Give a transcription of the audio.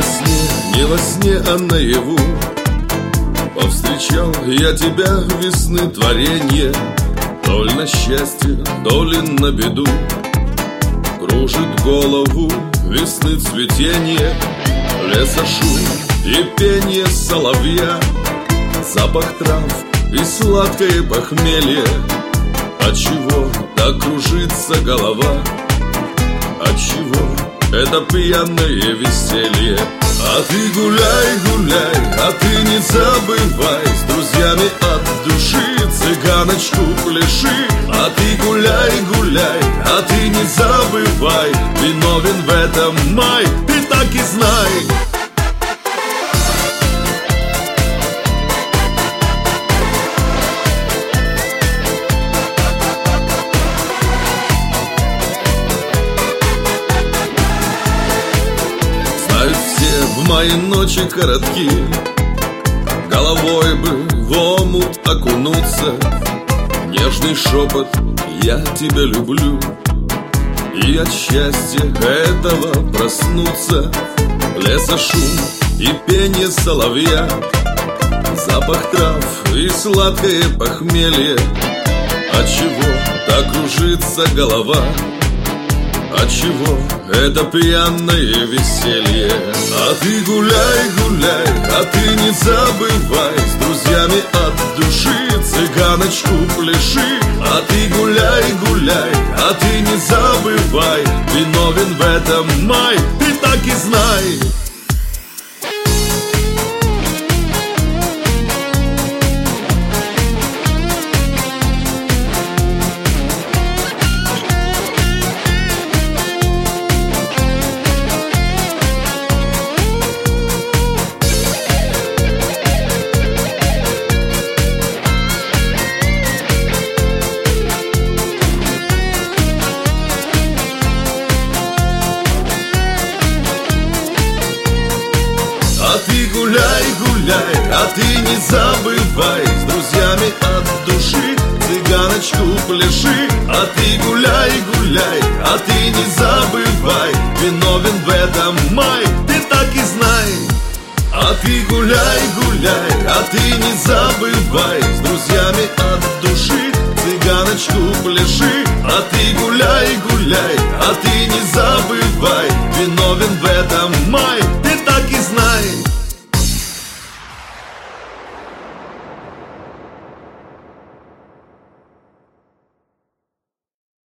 во сне, а наяву повстречал я тебя, весны творенье. То ли на счастье, то ли на беду кружит голову весны цветенье. Леса шум и пение соловья, запах трав и сладкое похмелье. Отчего так кружится голова? Отчего это пьяное веселье? А ты гуляй, гуляй, а ты не забывай с друзьями от души цыганочку пляши. А ты гуляй, гуляй, а ты не забывай, виновен в этом май, ты так и знай. В мои ночи коротки, головой бы в омут окунуться. Нежный шепот «я тебя люблю», и от счастья этого проснуться. Леса шум и пение соловья, запах трав и сладкое похмелье. Отчего так кружится голова? Отчего это пьяное веселье? А ты гуляй, гуляй, а ты не забывай с друзьями от души цыганочку пляши. А ты гуляй, гуляй, а ты не забывай, виновен в этом май, ты так и знай. А ты гуляй, гуляй, а ты не забывай с друзьями от души цыганочку пляши. А ты гуляй, гуляй, а ты не забывай, виновен в этом май, ты так и знай. А ты гуляй, гуляй, а ты не забывай с друзьями от души цыганочку пляши. А ты гуляй, гуляй, а ты не забывай, виновен в этом май.